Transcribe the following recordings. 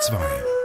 2.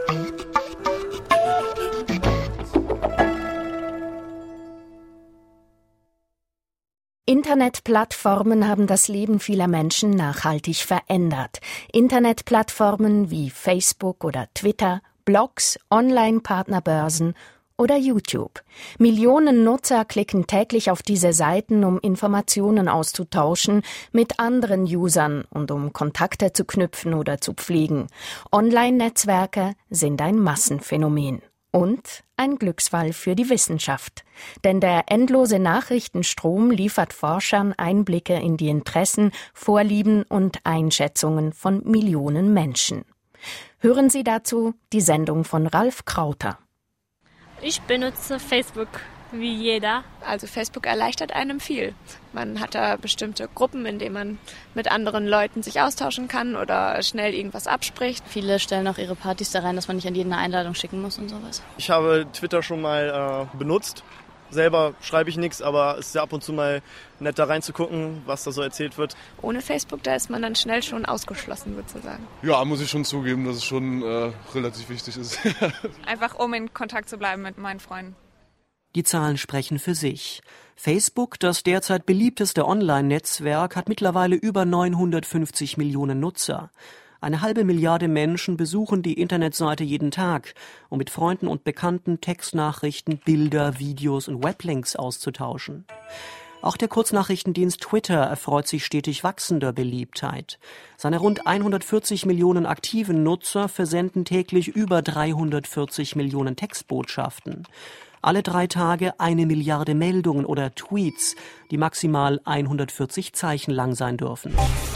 Internetplattformen haben das Leben vieler Menschen nachhaltig verändert. Internetplattformen wie Facebook oder Twitter, Blogs, Online-Partnerbörsen oder YouTube. Millionen Nutzer klicken täglich auf diese Seiten, um Informationen auszutauschen mit anderen Usern und um Kontakte zu knüpfen oder zu pflegen. Online-Netzwerke sind ein Massenphänomen. Und ein Glücksfall für die Wissenschaft. Denn der endlose Nachrichtenstrom liefert Forschern Einblicke in die Interessen, Vorlieben und Einschätzungen von Millionen Menschen. Hören Sie dazu die Sendung von Ralf Krauter. Ich benutze Facebook wie jeder. Also Facebook erleichtert einem viel. Man hat da bestimmte Gruppen, in denen man mit anderen Leuten sich austauschen kann oder schnell irgendwas abspricht. Viele stellen auch ihre Partys da rein, dass man nicht an jeden eine Einladung schicken muss und sowas. Ich habe Twitter schon mal benutzt. Selber schreibe ich nichts, aber es ist ja ab und zu mal nett da reinzugucken, was da so erzählt wird. Ohne Facebook, da ist man dann schnell schon ausgeschlossen sozusagen. Ja, muss ich schon zugeben, dass es schon relativ wichtig ist. Einfach um in Kontakt zu bleiben mit meinen Freunden. Die Zahlen sprechen für sich. Facebook, das derzeit beliebteste Online-Netzwerk, hat mittlerweile über 950 Millionen Nutzer. 1,5 Milliarde Menschen besuchen die Internetseite jeden Tag, um mit Freunden und Bekannten Textnachrichten, Bilder, Videos und Weblinks auszutauschen. Auch der Kurznachrichtendienst Twitter erfreut sich stetig wachsender Beliebtheit. Seine rund 140 Millionen aktiven Nutzer versenden täglich über 340 Millionen Textbotschaften. Alle 3 Tage 1 Milliarde Meldungen oder Tweets, die maximal 140 Zeichen lang sein dürfen.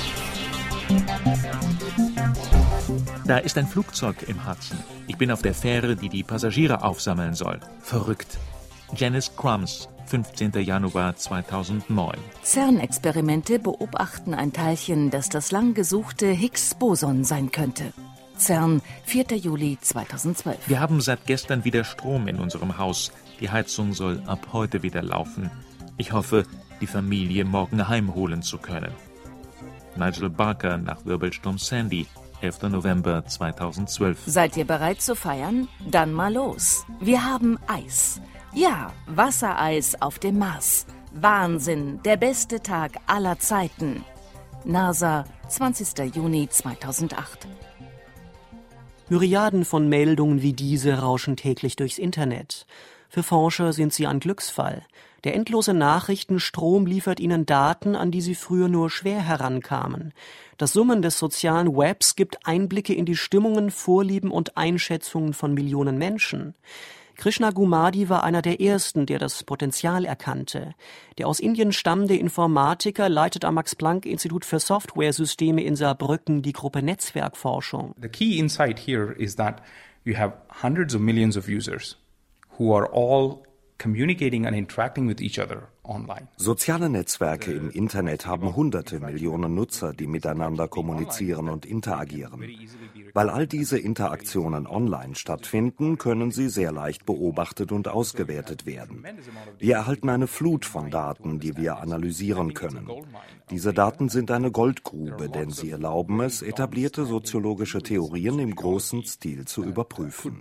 Da ist ein Flugzeug im Hudson. Ich bin auf der Fähre, die die Passagiere aufsammeln soll. Verrückt. Janice Crumbs, 15. Januar 2009. CERN-Experimente beobachten ein Teilchen, das das lang gesuchte Higgs-Boson sein könnte. CERN, 4. Juli 2012. Wir haben seit gestern wieder Strom in unserem Haus. Die Heizung soll ab heute wieder laufen. Ich hoffe, die Familie morgen heimholen zu können. Nigel Barker nach Wirbelsturm Sandy, 11. November 2012. Seid ihr bereit zu feiern? Dann mal los. Wir haben Eis. Ja, Wassereis auf dem Mars. Wahnsinn, der beste Tag aller Zeiten. NASA, 20. Juni 2008. Myriaden von Meldungen wie diese rauschen täglich durchs Internet. Für Forscher sind sie ein Glücksfall. Der endlose Nachrichtenstrom liefert ihnen Daten, an die sie früher nur schwer herankamen. Das Summen des sozialen Webs gibt Einblicke in die Stimmungen, Vorlieben und Einschätzungen von Millionen Menschen. Krishna Gumadi war einer der Ersten, der das Potenzial erkannte. Der aus Indien stammende Informatiker leitet am Max-Planck-Institut für Softwaresysteme in Saarbrücken die Gruppe Netzwerkforschung. The key insight here is that you have hundreds of millions of users who are all communicating and interacting with each other online. Soziale Netzwerke im Internet haben hunderte Millionen Nutzer, die miteinander kommunizieren und interagieren. Weil all diese Interaktionen online stattfinden, können sie sehr leicht beobachtet und ausgewertet werden. Wir erhalten eine Flut von Daten, die wir analysieren können. Diese Daten sind eine Goldgrube, denn sie erlauben es, etablierte soziologische Theorien im großen Stil zu überprüfen.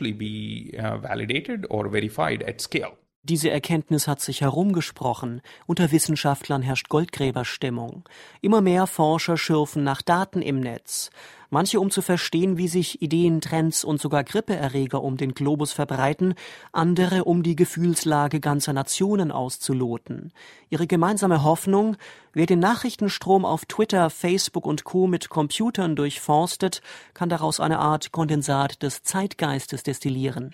Diese Erkenntnis hat sich herumgesprochen. Unter Wissenschaftlern herrscht Goldgräberstimmung. Immer mehr Forscher schürfen nach Daten im Netz. Manche, um zu verstehen, wie sich Ideen, Trends und sogar Grippeerreger um den Globus verbreiten, andere, um die Gefühlslage ganzer Nationen auszuloten. Ihre gemeinsame Hoffnung: Wer den Nachrichtenstrom auf Twitter, Facebook und Co. mit Computern durchforstet, kann daraus eine Art Kondensat des Zeitgeistes destillieren.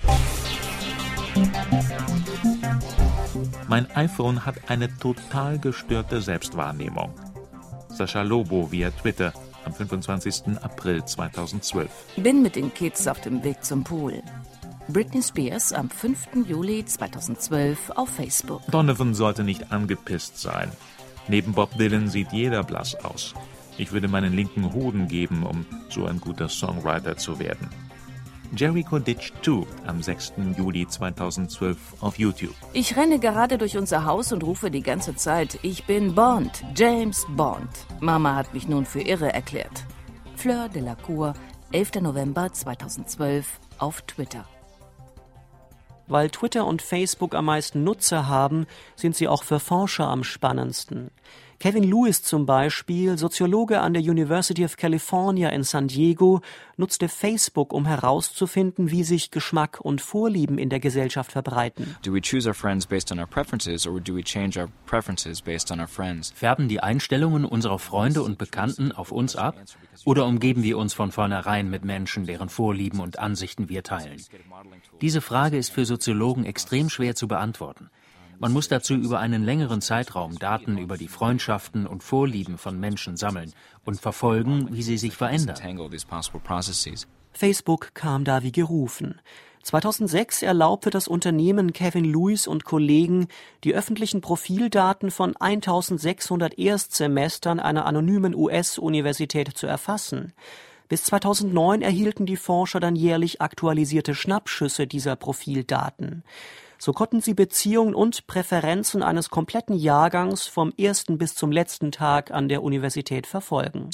Mein iPhone hat eine total gestörte Selbstwahrnehmung. Sascha Lobo via Twitter am 25. April 2012. Bin mit den Kids auf dem Weg zum Pool. Britney Spears am 5. Juli 2012 auf Facebook. Donovan sollte nicht angepisst sein. Neben Bob Dylan sieht jeder blass aus. Ich würde meinen linken Hoden geben, um so ein guter Songwriter zu werden. Jericho Ditch 2 am 6. Juli 2012 auf YouTube. Ich renne gerade durch unser Haus und rufe die ganze Zeit: Ich bin Bond, James Bond. Mama hat mich nun für irre erklärt. Fleur de la Cour, 11. November 2012 auf Twitter. Weil Twitter und Facebook am meisten Nutzer haben, sind sie auch für Forscher am spannendsten. Kevin Lewis zum Beispiel, Soziologe an der University of California in San Diego, nutzte Facebook, um herauszufinden, wie sich Geschmack und Vorlieben in der Gesellschaft verbreiten. Do we choose our friends based on our preferences or do we change our preferences based on our friends? Färben die Einstellungen unserer Freunde und Bekannten auf uns ab oder umgeben wir uns von vornherein mit Menschen, deren Vorlieben und Ansichten wir teilen? Diese Frage ist für Soziologen extrem schwer zu beantworten. Man muss dazu über einen längeren Zeitraum Daten über die Freundschaften und Vorlieben von Menschen sammeln und verfolgen, wie sie sich verändern. Facebook kam da wie gerufen. 2006 erlaubte das Unternehmen Kevin Lewis und Kollegen, die öffentlichen Profildaten von 1600 Erstsemestern einer anonymen US-Universität zu erfassen. Bis 2009 erhielten die Forscher dann jährlich aktualisierte Schnappschüsse dieser Profildaten. So konnten sie Beziehungen und Präferenzen eines kompletten Jahrgangs vom ersten bis zum letzten Tag an der Universität verfolgen.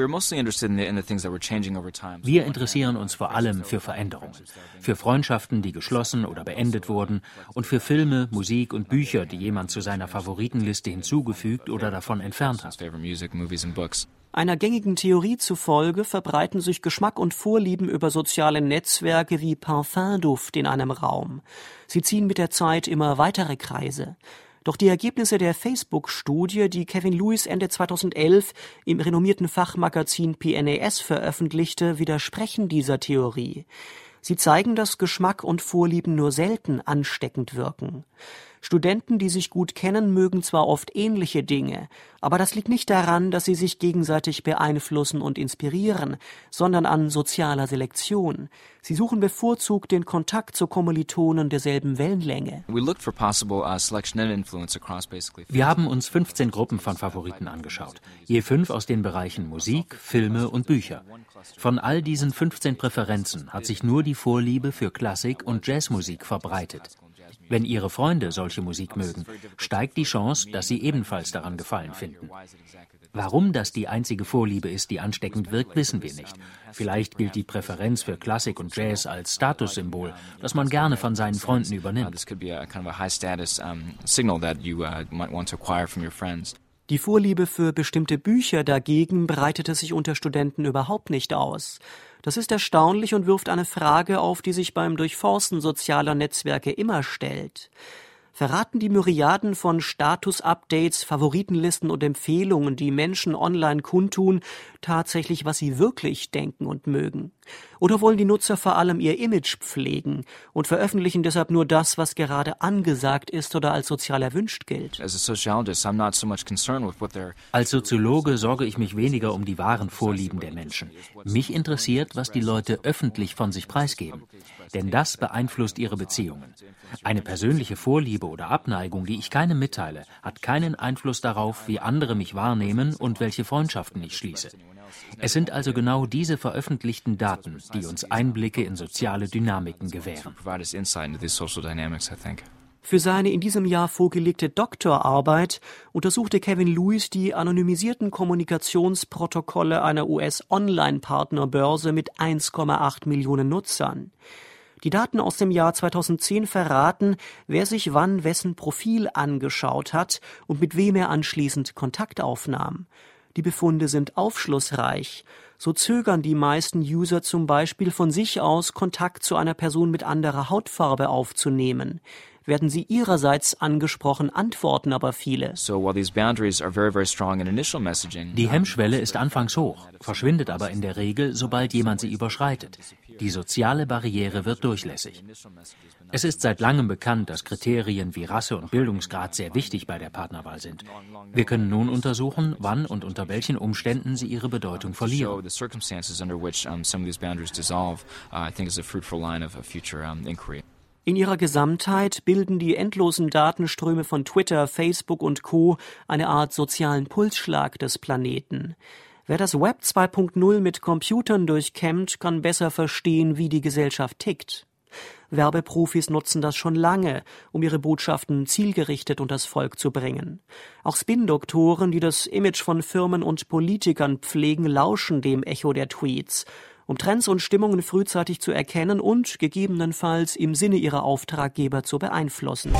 Wir interessieren uns vor allem für Veränderungen, für Freundschaften, die geschlossen oder beendet wurden und für Filme, Musik und Bücher, die jemand zu seiner Favoritenliste hinzugefügt oder davon entfernt hat. Einer gängigen Theorie zufolge verbreiten sich Geschmack und Vorlieben über soziale Netzwerke wie Parfümduft in einem Raum. Sie ziehen mit der Zeit immer weitere Kreise. Doch die Ergebnisse der Facebook-Studie, die Kevin Lewis Ende 2011 im renommierten Fachmagazin PNAS veröffentlichte, widersprechen dieser Theorie. Sie zeigen, dass Geschmack und Vorlieben nur selten ansteckend wirken. Studenten, die sich gut kennen, mögen zwar oft ähnliche Dinge, aber das liegt nicht daran, dass sie sich gegenseitig beeinflussen und inspirieren, sondern an sozialer Selektion. Sie suchen bevorzugt den Kontakt zu Kommilitonen derselben Wellenlänge. Wir haben uns 15 Gruppen von Favoriten angeschaut, je 5 aus den Bereichen Musik, Filme und Bücher. Von all diesen 15 Präferenzen hat sich nur die Vorliebe für Klassik und Jazzmusik verbreitet. Wenn Ihre Freunde solche Musik mögen, steigt die Chance, dass Sie ebenfalls daran Gefallen finden. Warum das die einzige Vorliebe ist, die ansteckend wirkt, wissen wir nicht. Vielleicht gilt die Präferenz für Klassik und Jazz als Statussymbol, das man gerne von seinen Freunden übernimmt. Die Vorliebe für bestimmte Bücher dagegen breitete sich unter Studenten überhaupt nicht aus. Das ist erstaunlich und wirft eine Frage auf, die sich beim Durchforsten sozialer Netzwerke immer stellt. Verraten die Myriaden von Status-Updates, Favoritenlisten und Empfehlungen, die Menschen online kundtun, tatsächlich, was sie wirklich denken und mögen? Oder wollen die Nutzer vor allem ihr Image pflegen und veröffentlichen deshalb nur das, was gerade angesagt ist oder als sozial erwünscht gilt? Als Soziologe sorge ich mich weniger um die wahren Vorlieben der Menschen. Mich interessiert, was die Leute öffentlich von sich preisgeben. Denn das beeinflusst ihre Beziehungen. Eine persönliche Vorliebe oder Abneigung, die ich keinem mitteile, hat keinen Einfluss darauf, wie andere mich wahrnehmen und welche Freundschaften ich schließe. Es sind also genau diese veröffentlichten Daten, die uns Einblicke in soziale Dynamiken gewähren. Für seine in diesem Jahr vorgelegte Doktorarbeit untersuchte Kevin Lewis die anonymisierten Kommunikationsprotokolle einer US-Online-Partnerbörse mit 1,8 Millionen Nutzern. Die Daten aus dem Jahr 2010 verraten, wer sich wann wessen Profil angeschaut hat und mit wem er anschließend Kontakt aufnahm. Die Befunde sind aufschlussreich. So zögern die meisten User zum Beispiel von sich aus, Kontakt zu einer Person mit anderer Hautfarbe aufzunehmen. Werden sie ihrerseits angesprochen, antworten aber viele. Die Hemmschwelle ist anfangs hoch, verschwindet aber in der Regel, sobald jemand sie überschreitet. Die soziale Barriere wird durchlässig. Es ist seit langem bekannt, dass Kriterien wie Rasse und Bildungsgrad sehr wichtig bei der Partnerwahl sind. Wir können nun untersuchen, wann und unter welchen Umständen sie ihre Bedeutung verlieren. In ihrer Gesamtheit bilden die endlosen Datenströme von Twitter, Facebook und Co. eine Art sozialen Pulsschlag des Planeten. Wer das Web 2.0 mit Computern durchkämmt, kann besser verstehen, wie die Gesellschaft tickt. Werbeprofis nutzen das schon lange, um ihre Botschaften zielgerichtet unters Volk zu bringen. Auch Spin-Doktoren, die das Image von Firmen und Politikern pflegen, lauschen dem Echo der Tweets. um Trends und Stimmungen frühzeitig zu erkennen und gegebenenfalls im Sinne ihrer Auftraggeber zu beeinflussen.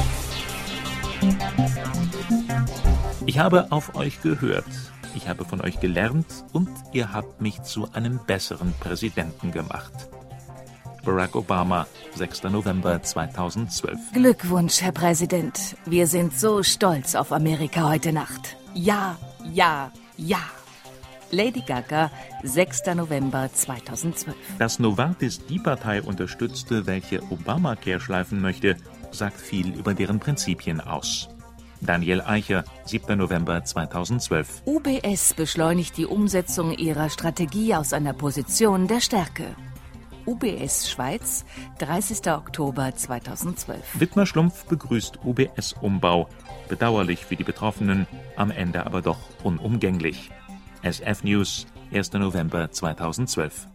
Ich habe auf euch gehört. Ich habe von euch gelernt und ihr habt mich zu einem besseren Präsidenten gemacht. Barack Obama, 6. November 2012. Glückwunsch, Herr Präsident. Wir sind so stolz auf Amerika heute Nacht. Ja, ja, ja. Lady Gaga, 6. November 2012. Dass Novartis die Partei unterstützte, welche Obamacare schleifen möchte, sagt viel über deren Prinzipien aus. Daniel Eicher, 7. November 2012. UBS beschleunigt die Umsetzung ihrer Strategie aus einer Position der Stärke. UBS Schweiz, 30. Oktober 2012. Dittmar Schlumpf begrüßt UBS-Umbau. Bedauerlich für die Betroffenen, am Ende aber doch unumgänglich. SF News, 1. November 2012.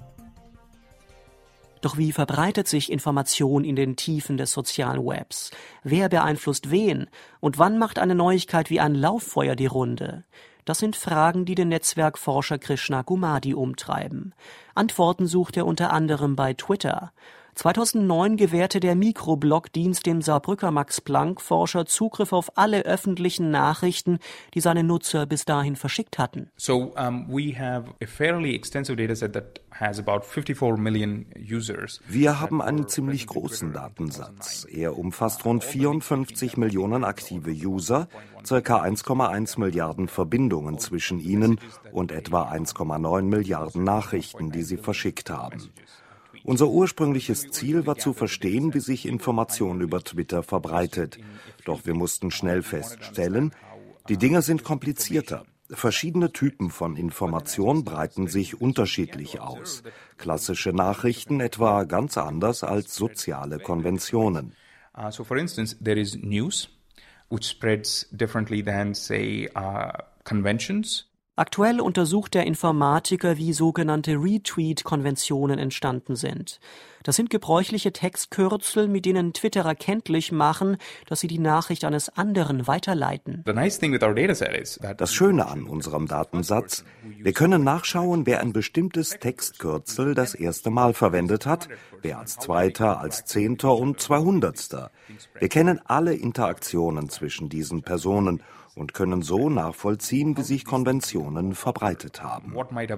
Doch wie verbreitet sich Information in den Tiefen des sozialen Webs? Wer beeinflusst wen? Und wann macht eine Neuigkeit wie ein Lauffeuer die Runde? Das sind Fragen, die den Netzwerkforscher Krishna Gumadi umtreiben. Antworten sucht er unter anderem bei Twitter. 2009 gewährte der Mikroblog-Dienst dem Saarbrücker Max-Planck-Forscher Zugriff auf alle öffentlichen Nachrichten, die seine Nutzer bis dahin verschickt hatten. So we have a fairly extensive dataset that has about 54 million users. Wir haben einen ziemlich großen Datensatz. Er umfasst rund 54 Millionen aktive User, ca. 1,1 Milliarden Verbindungen zwischen ihnen und etwa 1,9 Milliarden Nachrichten, die sie verschickt haben. Unser ursprüngliches Ziel war zu verstehen, wie sich Information über Twitter verbreitet. Doch wir mussten schnell feststellen, die Dinge sind komplizierter. Verschiedene Typen von Information breiten sich unterschiedlich aus. Klassische Nachrichten etwa ganz anders als soziale Konventionen. So for instance, there is news, which spreads differently than, say, conventions. Aktuell untersucht der Informatiker, wie sogenannte Retweet-Konventionen entstanden sind. Das sind gebräuchliche Textkürzel, mit denen Twitterer kenntlich machen, dass sie die Nachricht eines anderen weiterleiten. Das Schöne an unserem Datensatz, wir können nachschauen, wer ein bestimmtes Textkürzel das erste Mal verwendet hat, wer als Zweiter, als Zehnter und 200. Wir kennen alle Interaktionen zwischen diesen Personen und können so nachvollziehen, wie sich Konventionen verbreitet haben.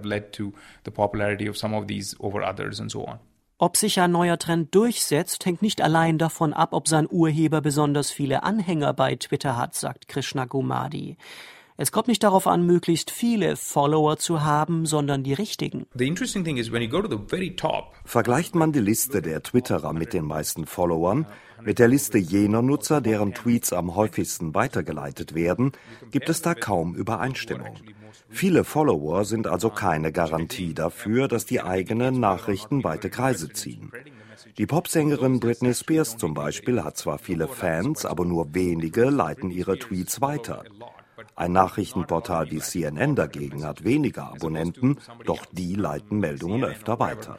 Ob sich ein neuer Trend durchsetzt, hängt nicht allein davon ab, ob sein Urheber besonders viele Anhänger bei Twitter hat, sagt Krishna Gumadi. Es kommt nicht darauf an, möglichst viele Follower zu haben, sondern die richtigen. Vergleicht man die Liste der Twitterer mit den meisten Followern mit der Liste jener Nutzer, deren Tweets am häufigsten weitergeleitet werden, gibt es da kaum Übereinstimmung. Viele Follower sind also keine Garantie dafür, dass die eigenen Nachrichten weite Kreise ziehen. Die Popsängerin Britney Spears zum Beispiel hat zwar viele Fans, aber nur wenige leiten ihre Tweets weiter. Ein Nachrichtenportal wie CNN dagegen hat weniger Abonnenten, doch die leiten Meldungen öfter weiter.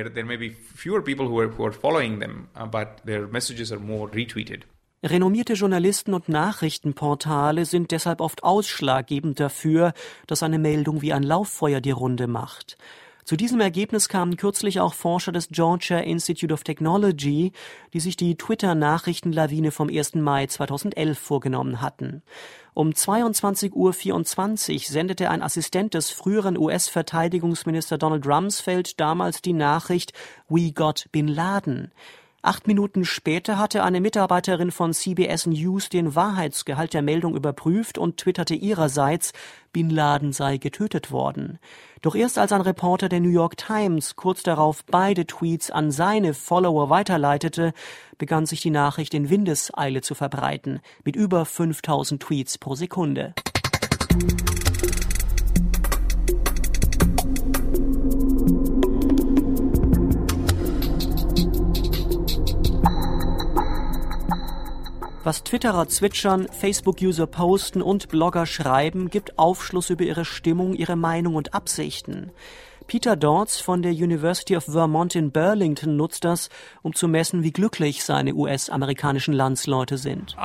Renommierte Journalisten und Nachrichtenportale sind deshalb oft ausschlaggebend dafür, dass eine Meldung wie ein Lauffeuer die Runde macht. Zu diesem Ergebnis kamen kürzlich auch Forscher des Georgia Institute of Technology, die sich die Twitter-Nachrichtenlawine vom 1. Mai 2011 vorgenommen hatten. Um 22:24 Uhr sendete ein Assistent des früheren US-Verteidigungsminister Donald Rumsfeld damals die Nachricht "We got Bin Laden". 8 Minuten später hatte eine Mitarbeiterin von CBS News den Wahrheitsgehalt der Meldung überprüft und twitterte ihrerseits, Bin Laden sei getötet worden. Doch erst als ein Reporter der New York Times kurz darauf beide Tweets an seine Follower weiterleitete, begann sich die Nachricht in Windeseile zu verbreiten, mit über 5000 Tweets pro Sekunde. Was Twitterer zwitschern, Facebook-User posten und Blogger schreiben, gibt Aufschluss über ihre Stimmung, ihre Meinung und Absichten. Peter Dodds von der University of Vermont in Burlington nutzt das, um zu messen, wie glücklich seine US-amerikanischen Landsleute sind.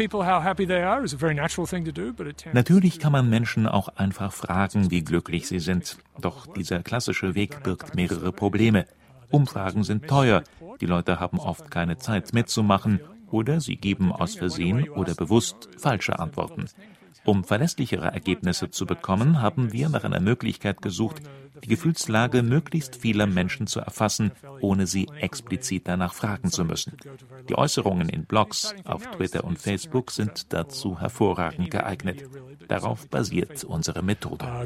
Natürlich kann man Menschen auch einfach fragen, wie glücklich sie sind. Doch dieser klassische Weg birgt mehrere Probleme. Umfragen sind teuer, die Leute haben oft keine Zeit mitzumachen oder sie geben aus Versehen oder bewusst falsche Antworten. Um verlässlichere Ergebnisse zu bekommen, haben wir nach einer Möglichkeit gesucht, die Gefühlslage möglichst vieler Menschen zu erfassen, ohne sie explizit danach fragen zu müssen. Die Äußerungen in Blogs, auf Twitter und Facebook sind dazu hervorragend geeignet. Darauf basiert unsere Methode.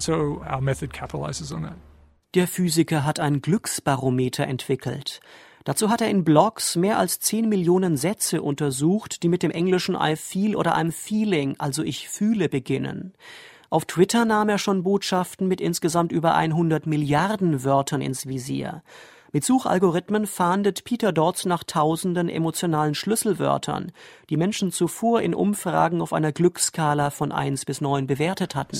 Der Physiker hat ein Glücksbarometer entwickelt. Dazu hat er in Blogs mehr als 10 Millionen Sätze untersucht, die mit dem englischen I feel oder I'm feeling, also ich fühle, beginnen. Auf Twitter nahm er schon Botschaften mit insgesamt über 100 Milliarden Wörtern ins Visier. Mit Suchalgorithmen fahndet Peter Dodds nach tausenden emotionalen Schlüsselwörtern, die Menschen zuvor in Umfragen auf einer Glücksskala von 1 bis 9 bewertet hatten.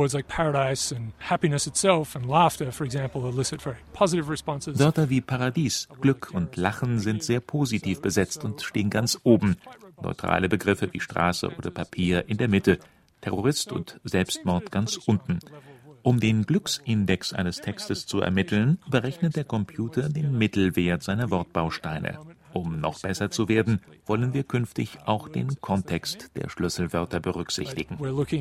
Wörter wie Paradies, Glück und Lachen sind sehr positiv besetzt und stehen ganz oben. Neutrale Begriffe wie Straße oder Papier in der Mitte, Terrorist und Selbstmord ganz unten. Um den Glücksindex eines Textes zu ermitteln, berechnet der Computer den Mittelwert seiner Wortbausteine. Um noch besser zu werden, wollen wir künftig auch den Kontext der Schlüsselwörter berücksichtigen.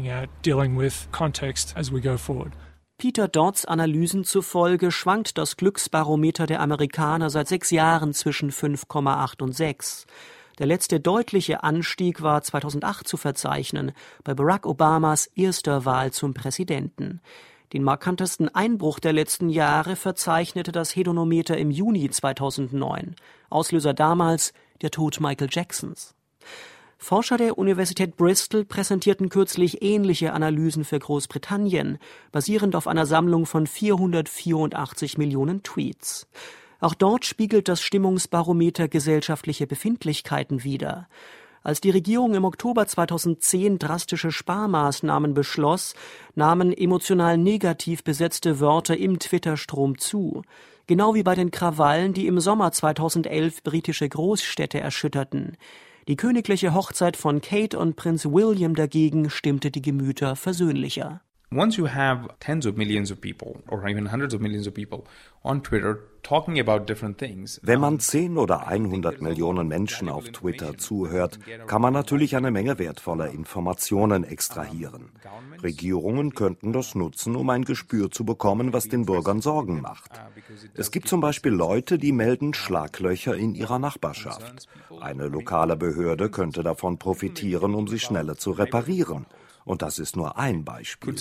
Peter Dodds Analysen zufolge schwankt das Glücksbarometer der Amerikaner seit 6 Jahren zwischen 5,8 und 6. Der letzte deutliche Anstieg war 2008 zu verzeichnen, bei Barack Obamas erster Wahl zum Präsidenten. Den markantesten Einbruch der letzten Jahre verzeichnete das Hedonometer im Juni 2009. Auslöser damals der Tod Michael Jacksons. Forscher der Universität Bristol präsentierten kürzlich ähnliche Analysen für Großbritannien, basierend auf einer Sammlung von 484 Millionen Tweets. Auch dort spiegelt das Stimmungsbarometer gesellschaftliche Befindlichkeiten wider. Als die Regierung im Oktober 2010 drastische Sparmaßnahmen beschloss, nahmen emotional negativ besetzte Wörter im Twitter-Strom zu. Genau wie bei den Krawallen, die im Sommer 2011 britische Großstädte erschütterten. Die königliche Hochzeit von Kate und Prinz William dagegen stimmte die Gemüter versöhnlicher. Once you have tens of millions of people or even hundreds of millions of people on Twitter talking about different things. Wenn man 10 oder 100 Millionen Menschen auf Twitter zuhört, kann man natürlich eine Menge wertvoller Informationen extrahieren. Regierungen könnten das nutzen, um ein Gespür zu bekommen, was den Bürgern Sorgen macht. Es gibt zum Beispiel Leute, die melden Schlaglöcher in ihrer Nachbarschaft. Eine lokale Behörde könnte davon profitieren, um sie schneller zu reparieren. Und das ist nur ein Beispiel.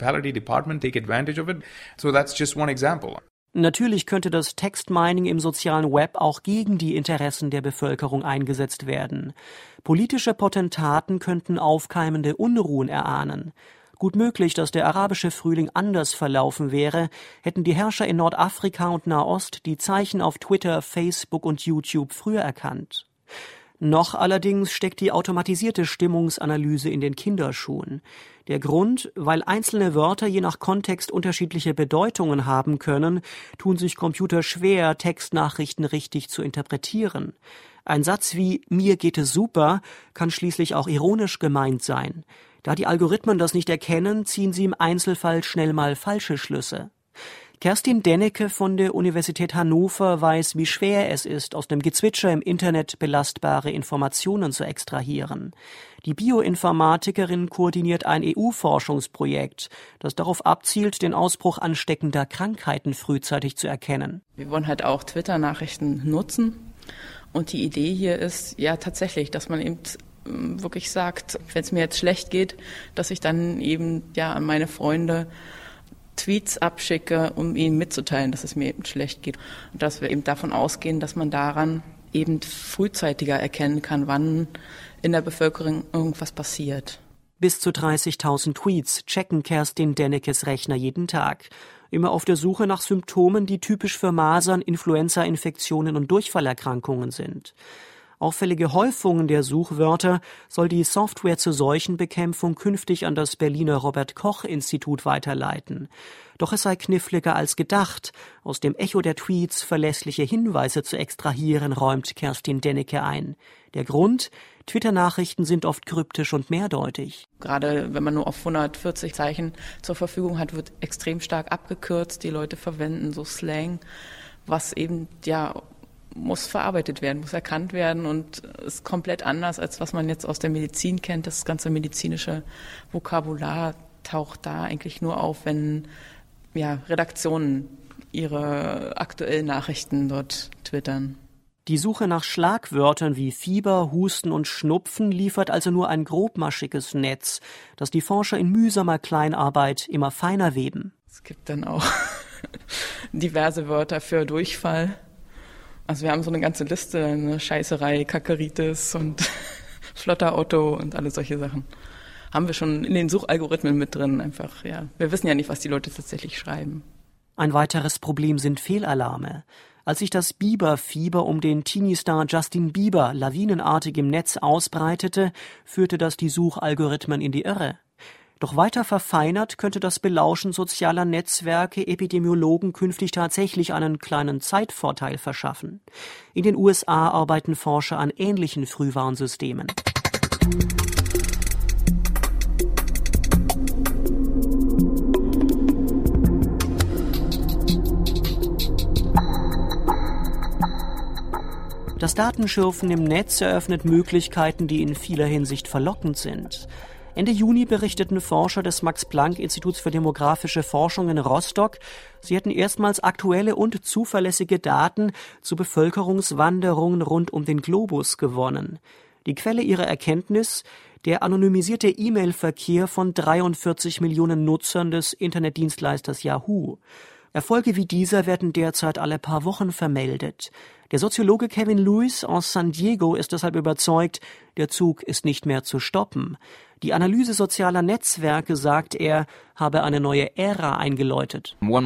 Natürlich könnte das Textmining im sozialen Web auch gegen die Interessen der Bevölkerung eingesetzt werden. Politische Potentaten könnten aufkeimende Unruhen erahnen. Gut möglich, dass der arabische Frühling anders verlaufen wäre, hätten die Herrscher in Nordafrika und Nahost die Zeichen auf Twitter, Facebook und YouTube früher erkannt. Noch allerdings steckt die automatisierte Stimmungsanalyse in den Kinderschuhen. Der Grund, weil einzelne Wörter je nach Kontext unterschiedliche Bedeutungen haben können, tun sich Computer schwer, Textnachrichten richtig zu interpretieren. Ein Satz wie »Mir geht es super« kann schließlich auch ironisch gemeint sein. Da die Algorithmen das nicht erkennen, ziehen sie im Einzelfall schnell mal falsche Schlüsse. Kerstin Dennecke von der Universität Hannover weiß, wie schwer es ist, aus dem Gezwitscher im Internet belastbare Informationen zu extrahieren. Die Bioinformatikerin koordiniert ein EU-Forschungsprojekt, das darauf abzielt, den Ausbruch ansteckender Krankheiten frühzeitig zu erkennen. Wir wollen halt auch Twitter-Nachrichten nutzen. Und die Idee hier ist ja tatsächlich, dass man eben wirklich sagt, wenn es mir jetzt schlecht geht, dass ich dann eben ja an meine Freunde Tweets abschicke, um ihnen mitzuteilen, dass es mir eben schlecht geht. Und dass wir eben davon ausgehen, dass man daran eben frühzeitiger erkennen kann, wann in der Bevölkerung irgendwas passiert. Bis zu 30.000 Tweets checken Kerstin Denneckes Rechner jeden Tag. Immer auf der Suche nach Symptomen, die typisch für Masern, Influenza-Infektionen und Durchfallerkrankungen sind. Auffällige Häufungen der Suchwörter soll die Software zur Seuchenbekämpfung künftig an das Berliner Robert-Koch-Institut weiterleiten. Doch es sei kniffliger als gedacht, aus dem Echo der Tweets verlässliche Hinweise zu extrahieren, räumt Kerstin Dennecke ein. Der Grund? Twitter-Nachrichten sind oft kryptisch und mehrdeutig. Gerade wenn man nur auf 140 Zeichen zur Verfügung hat, wird extrem stark abgekürzt. Die Leute verwenden so Slang, was eben muss verarbeitet werden, muss erkannt werden und ist komplett anders, als was man jetzt aus der Medizin kennt. Das ganze medizinische Vokabular taucht da eigentlich nur auf, wenn Redaktionen ihre aktuellen Nachrichten dort twittern. Die Suche nach Schlagwörtern wie Fieber, Husten und Schnupfen liefert also nur ein grobmaschiges Netz, das die Forscher in mühsamer Kleinarbeit immer feiner weben. Es gibt dann auch diverse Wörter für Durchfall. Also wir haben so eine ganze Liste, eine Scheißerei, Kackeritis und flotter Otto und alle solche Sachen. Haben wir schon in den Suchalgorithmen mit drin einfach, Wir wissen ja nicht, was die Leute tatsächlich schreiben. Ein weiteres Problem sind Fehlalarme. Als sich das Bieber-Fieber um den Teenie-Star Justin Bieber lawinenartig im Netz ausbreitete, führte das die Suchalgorithmen in die Irre. Doch weiter verfeinert könnte das Belauschen sozialer Netzwerke Epidemiologen künftig tatsächlich einen kleinen Zeitvorteil verschaffen. In den USA arbeiten Forscher an ähnlichen Frühwarnsystemen. Das Datenschürfen im Netz eröffnet Möglichkeiten, die in vieler Hinsicht verlockend sind. Ende Juni berichteten Forscher des Max-Planck-Instituts für demografische Forschung in Rostock, sie hätten erstmals aktuelle und zuverlässige Daten zu Bevölkerungswanderungen rund um den Globus gewonnen. Die Quelle ihrer Erkenntnis: der anonymisierte E-Mail-Verkehr von 43 Millionen Nutzern des Internetdienstleisters Yahoo. Erfolge wie dieser werden derzeit alle paar Wochen vermeldet. Der Soziologe Kevin Lewis aus San Diego ist deshalb überzeugt, der Zug ist nicht mehr zu stoppen. Die Analyse sozialer Netzwerke, sagt er, habe eine neue Ära eingeläutet. Man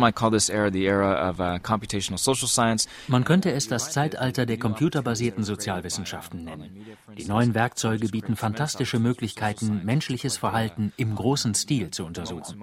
könnte es das Zeitalter der computerbasierten Sozialwissenschaften nennen. Die neuen Werkzeuge bieten fantastische Möglichkeiten, menschliches Verhalten im großen Stil zu untersuchen.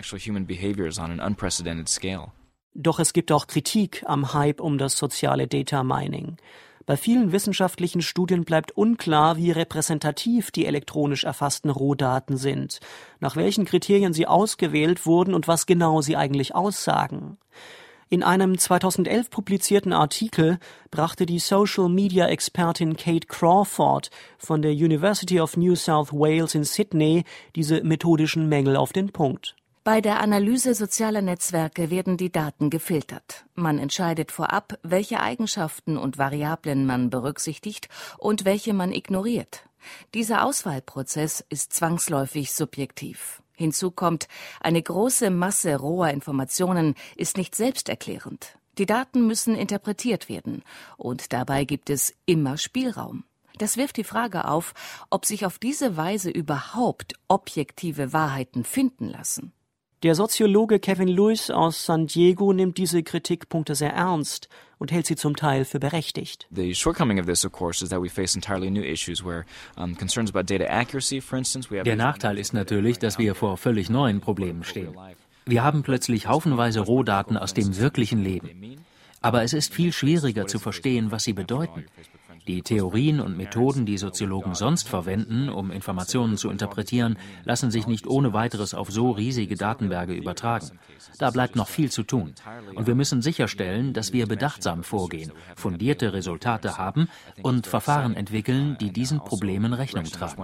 Doch es gibt auch Kritik am Hype um das soziale Data Mining. Bei vielen wissenschaftlichen Studien bleibt unklar, wie repräsentativ die elektronisch erfassten Rohdaten sind, nach welchen Kriterien sie ausgewählt wurden und was genau sie eigentlich aussagen. In einem 2011 publizierten Artikel brachte die Social-Media-Expertin Kate Crawford von der University of New South Wales in Sydney diese methodischen Mängel auf den Punkt. Bei der Analyse sozialer Netzwerke werden die Daten gefiltert. Man entscheidet vorab, welche Eigenschaften und Variablen man berücksichtigt und welche man ignoriert. Dieser Auswahlprozess ist zwangsläufig subjektiv. Hinzu kommt, eine große Masse roher Informationen ist nicht selbsterklärend. Die Daten müssen interpretiert werden und dabei gibt es immer Spielraum. Das wirft die Frage auf, ob sich auf diese Weise überhaupt objektive Wahrheiten finden lassen. Der Soziologe Kevin Lewis aus San Diego nimmt diese Kritikpunkte sehr ernst und hält sie zum Teil für berechtigt. The shortcoming of this, of course, is that we face entirely new issues where concerns about data accuracy, for instance. Der Nachteil ist natürlich, dass wir vor völlig neuen Problemen stehen. Wir haben plötzlich haufenweise Rohdaten aus dem wirklichen Leben. Aber es ist viel schwieriger zu verstehen, was sie bedeuten. Die Theorien und Methoden, die Soziologen sonst verwenden, um Informationen zu interpretieren, lassen sich nicht ohne weiteres auf so riesige Datenberge übertragen. Da bleibt noch viel zu tun. Und wir müssen sicherstellen, dass wir bedachtsam vorgehen, fundierte Resultate haben und Verfahren entwickeln, die diesen Problemen Rechnung tragen.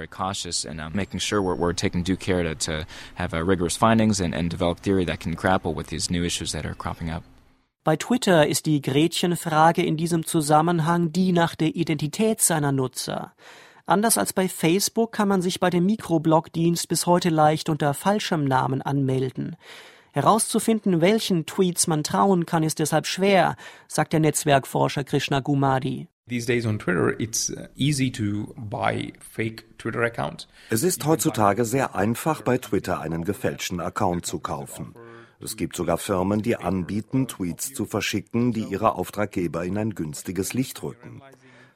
Bei Twitter ist die Gretchenfrage in diesem Zusammenhang die nach der Identität seiner Nutzer. Anders als bei Facebook kann man sich bei dem Mikroblog-Dienst bis heute leicht unter falschem Namen anmelden. Herauszufinden, welchen Tweets man trauen kann, ist deshalb schwer, sagt der Netzwerkforscher Krishna Gumadi. These days on Twitter, it's easy to buy fake Twitter accounts. Es ist heutzutage sehr einfach, bei Twitter einen gefälschten Account zu kaufen. Es gibt sogar Firmen, die anbieten, Tweets zu verschicken, die ihre Auftraggeber in ein günstiges Licht rücken.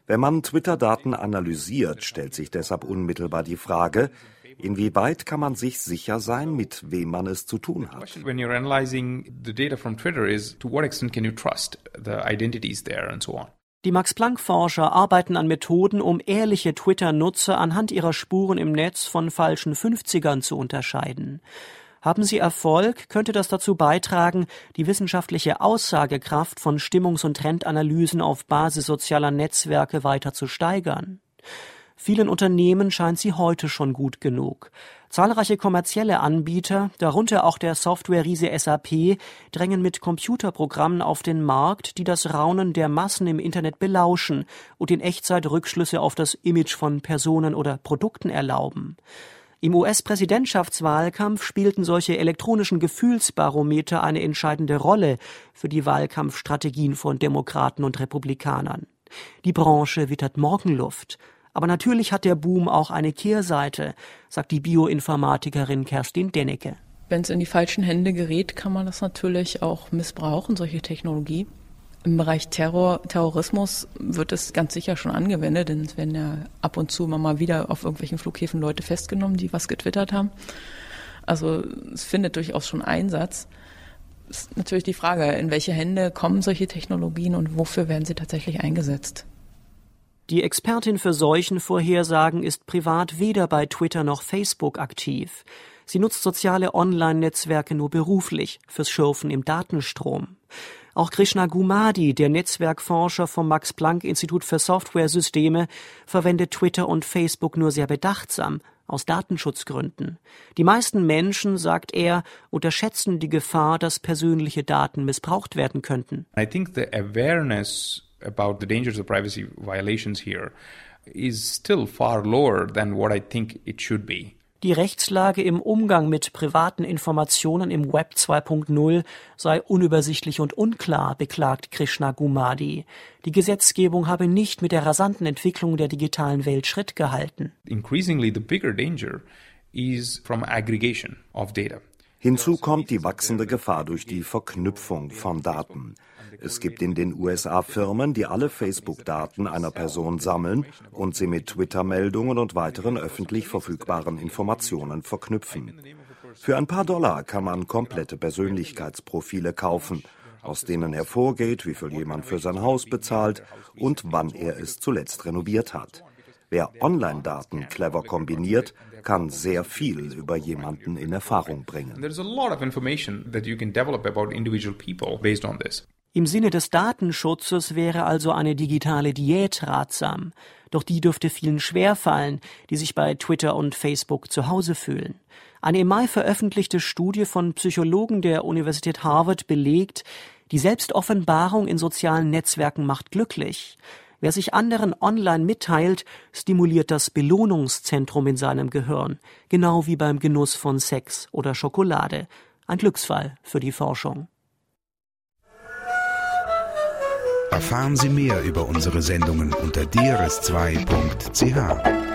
Wenn man Twitter-Daten analysiert, stellt sich deshalb unmittelbar die Frage, inwieweit kann man sich sicher sein, mit wem man es zu tun hat? When you're analyzing the data from Twitter is, to what extent can you trust the identities there and so on. Die Max-Planck-Forscher arbeiten an Methoden, um ehrliche Twitter-Nutzer anhand ihrer Spuren im Netz von falschen 50ern zu unterscheiden. Haben sie Erfolg, könnte das dazu beitragen, die wissenschaftliche Aussagekraft von Stimmungs- und Trendanalysen auf Basis sozialer Netzwerke weiter zu steigern. Vielen Unternehmen scheint sie heute schon gut genug. Zahlreiche kommerzielle Anbieter, darunter auch der Software-Riese SAP, drängen mit Computerprogrammen auf den Markt, die das Raunen der Massen im Internet belauschen und in Echtzeit Rückschlüsse auf das Image von Personen oder Produkten erlauben. Im US-Präsidentschaftswahlkampf spielten solche elektronischen Gefühlsbarometer eine entscheidende Rolle für die Wahlkampfstrategien von Demokraten und Republikanern. Die Branche wittert Morgenluft. Aber natürlich hat der Boom auch eine Kehrseite, sagt die Bioinformatikerin Kerstin Dennecke. Wenn es in die falschen Hände gerät, kann man das natürlich auch missbrauchen, solche Technologie. Im Bereich Terrorismus wird es ganz sicher schon angewendet, denn es werden ja ab und zu immer mal wieder auf irgendwelchen Flughäfen Leute festgenommen, die was getwittert haben. Also es findet durchaus schon Einsatz. Es ist natürlich die Frage, in welche Hände kommen solche Technologien und wofür werden sie tatsächlich eingesetzt? Die Expertin für Seuchenvorhersagen ist privat weder bei Twitter noch Facebook aktiv. Sie nutzt soziale Online-Netzwerke nur beruflich fürs Schürfen im Datenstrom. Auch Krishna Gumadi, der Netzwerkforscher vom Max-Planck-Institut für Software-Systeme, verwendet Twitter und Facebook nur sehr bedachtsam, aus Datenschutzgründen. Die meisten Menschen, sagt er, unterschätzen die Gefahr, dass persönliche Daten missbraucht werden könnten. I think the awareness about the dangers of privacy violations here is still far lower than what I think it should be. Die Rechtslage im Umgang mit privaten Informationen im Web 2.0 sei unübersichtlich und unklar, beklagt Krishna Gumadi. Die Gesetzgebung habe nicht mit der rasanten Entwicklung der digitalen Welt Schritt gehalten. Increasingly the bigger danger is from aggregation of data. Hinzu kommt die wachsende Gefahr durch die Verknüpfung von Daten. Es gibt in den USA Firmen, die alle Facebook-Daten einer Person sammeln und sie mit Twitter-Meldungen und weiteren öffentlich verfügbaren Informationen verknüpfen. Für ein paar Dollar kann man komplette Persönlichkeitsprofile kaufen, aus denen hervorgeht, wie viel jemand für sein Haus bezahlt und wann er es zuletzt renoviert hat. Wer Online-Daten clever kombiniert, kann sehr viel über jemanden in Erfahrung bringen. Im Sinne des Datenschutzes wäre also eine digitale Diät ratsam. Doch die dürfte vielen schwerfallen, die sich bei Twitter und Facebook zu Hause fühlen. Eine im Mai veröffentlichte Studie von Psychologen der Universität Harvard belegt, die Selbstoffenbarung in sozialen Netzwerken macht glücklich. Wer sich anderen online mitteilt, stimuliert das Belohnungszentrum in seinem Gehirn, genau wie beim Genuss von Sex oder Schokolade. Ein Glücksfall für die Forschung. Erfahren Sie mehr über unsere Sendungen unter drs2.ch.